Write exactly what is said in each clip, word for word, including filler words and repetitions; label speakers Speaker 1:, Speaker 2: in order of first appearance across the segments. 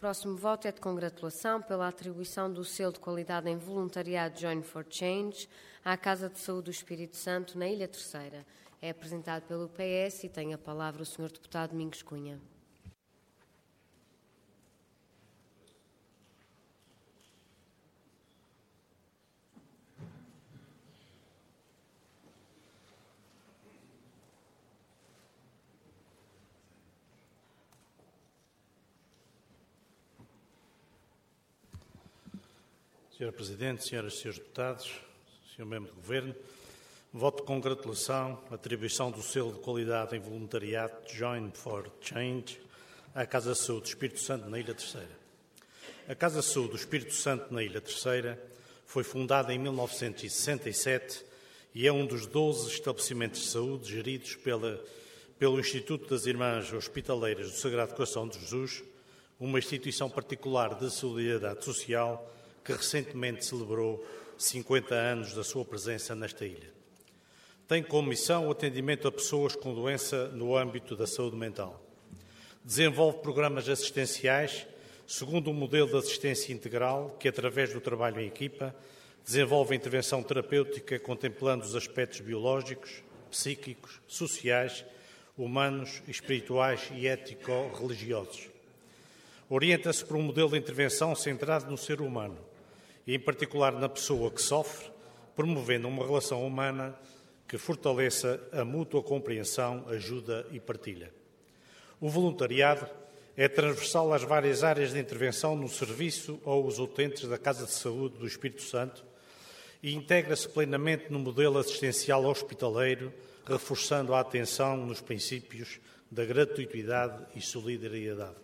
Speaker 1: próximo voto é de congratulação pela atribuição do selo de qualidade em voluntariado Join for Change à Casa de Saúde do Espírito Santo, na Ilha Terceira. É apresentado pelo P S e tem a palavra o senhor Deputado Domingos Cunha.
Speaker 2: senhora Presidente, senhoras e senhores deputados, senhor Membro do Governo, voto de congratulação, atribuição do selo de qualidade em voluntariado Join for Change à Casa de Saúde do Espírito Santo na Ilha Terceira. A Casa de Saúde do Espírito Santo na Ilha Terceira foi fundada em mil novecentos e sessenta e sete e é um dos doze estabelecimentos de saúde geridos pela, pelo Instituto das Irmãs Hospitaleiras do Sagrado Coração de Jesus, uma instituição particular de solidariedade social que recentemente celebrou cinquenta anos da sua presença nesta ilha. Tem como missão o atendimento a pessoas com doença no âmbito da saúde mental. Desenvolve programas assistenciais segundo um modelo de assistência integral que, através do trabalho em equipa, desenvolve a intervenção terapêutica contemplando os aspectos biológicos, psíquicos, sociais, humanos, espirituais e ético-religiosos. Orienta-se por um modelo de intervenção centrado no ser humano, e em particular na pessoa que sofre, promovendo uma relação humana que fortaleça a mútua compreensão, ajuda e partilha. O voluntariado é transversal às várias áreas de intervenção no serviço aos utentes da Casa de Saúde do Espírito Santo e integra-se plenamente no modelo assistencial hospitaleiro, reforçando a atenção nos princípios da gratuitidade e solidariedade.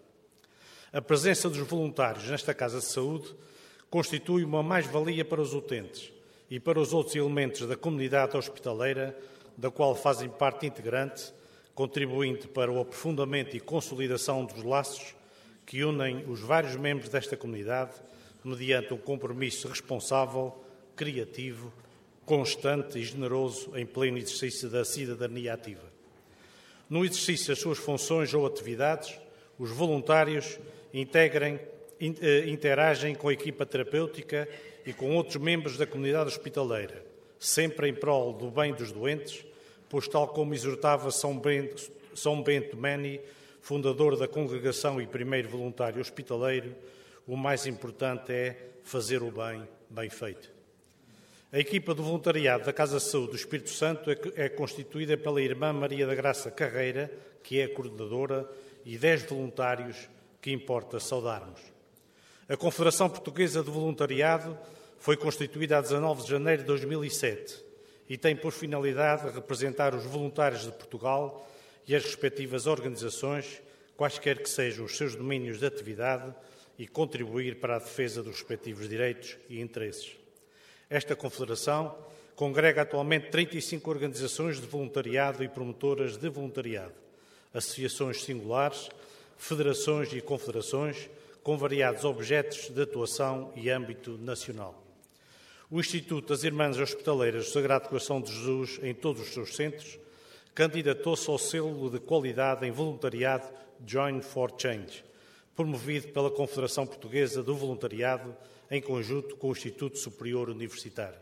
Speaker 2: A presença dos voluntários nesta Casa de Saúde constitui uma mais-valia para os utentes e para os outros elementos da comunidade hospitaleira, da qual fazem parte integrante, contribuindo para o aprofundamento e consolidação dos laços que unem os vários membros desta comunidade, mediante um compromisso responsável, criativo, constante e generoso em pleno exercício da cidadania ativa. No exercício das suas funções ou atividades, os voluntários integrem interagem com a equipa terapêutica e com outros membros da comunidade hospitaleira, sempre em prol do bem dos doentes, pois tal como exortava São Bento, São Bento Mani, fundador da congregação e primeiro voluntário hospitaleiro, o mais importante é fazer o bem bem feito. A equipa do voluntariado da Casa de Saúde do Espírito Santo é, é constituída pela irmã Maria da Graça Carreira, que é a coordenadora, e dez voluntários que importa saudarmos. A Confederação Portuguesa de Voluntariado foi constituída a dezanove de janeiro de dois mil e sete e tem por finalidade representar os voluntários de Portugal e as respectivas organizações, quaisquer que sejam os seus domínios de atividade, e contribuir para a defesa dos respectivos direitos e interesses. Esta Confederação congrega atualmente trinta e cinco organizações de voluntariado e promotoras de voluntariado, associações singulares, federações e confederações, com variados objetos de atuação e âmbito nacional. O Instituto das Irmãs Hospitaleiras do Sagrado Coração de Jesus, em todos os seus centros, candidatou-se ao selo de qualidade em voluntariado Join for Change, promovido pela Confederação Portuguesa do Voluntariado, em conjunto com o Instituto Superior Universitário.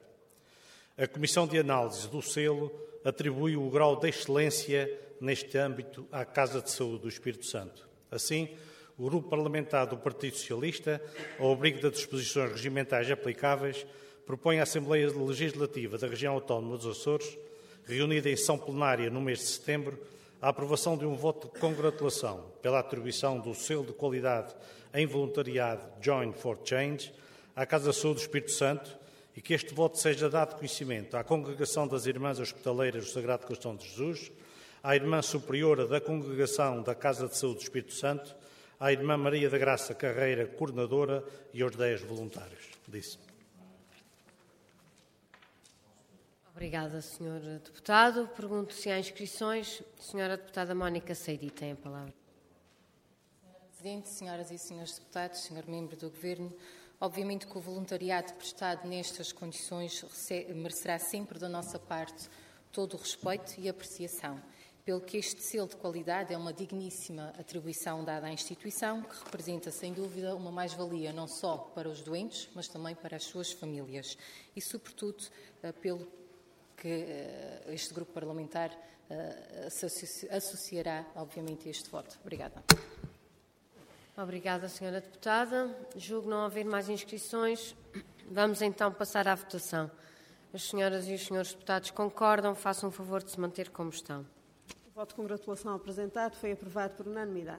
Speaker 2: A Comissão de Análise do selo atribuiu o grau de excelência neste âmbito à Casa de Saúde do Espírito Santo. Assim, o Grupo Parlamentar do Partido Socialista, ao abrigo das disposições regimentais aplicáveis, propõe à Assembleia Legislativa da Região Autónoma dos Açores, reunida em sessão plenária no mês de setembro, a aprovação de um voto de congratulação pela atribuição do selo de qualidade em voluntariado Join for Change à Casa de Saúde do Espírito Santo e que este voto seja dado conhecimento à Congregação das Irmãs Hospitaleiras do Sagrado Coração de Jesus, à Irmã Superiora da Congregação da Casa de Saúde do Espírito Santo, à Irmã Maria da Graça Carreira, coordenadora, e aos dez voluntários. Disse.
Speaker 1: Obrigada, senhor Deputado. Pergunto se há inscrições. Senhora Deputada Mónica Seidi tem a palavra.
Speaker 3: Senhora Presidente, senhoras e senhores deputados, senhor Membro do Governo, obviamente que o voluntariado prestado nestas condições merecerá sempre da nossa parte todo o respeito e apreciação. pelo que este selo de qualidade é uma digníssima atribuição dada à instituição, que representa, sem dúvida, uma mais-valia não só para os doentes, mas também para as suas famílias. E, sobretudo, pelo que este grupo parlamentar se associará, obviamente, a este voto. Obrigada.
Speaker 1: Obrigada, senhora Deputada. Julgo não haver mais inscrições. Vamos então passar à votação. As senhoras e os senhores deputados concordam, façam um favor de se manter como estão.
Speaker 4: O voto de congratulação apresentado foi aprovado por unanimidade.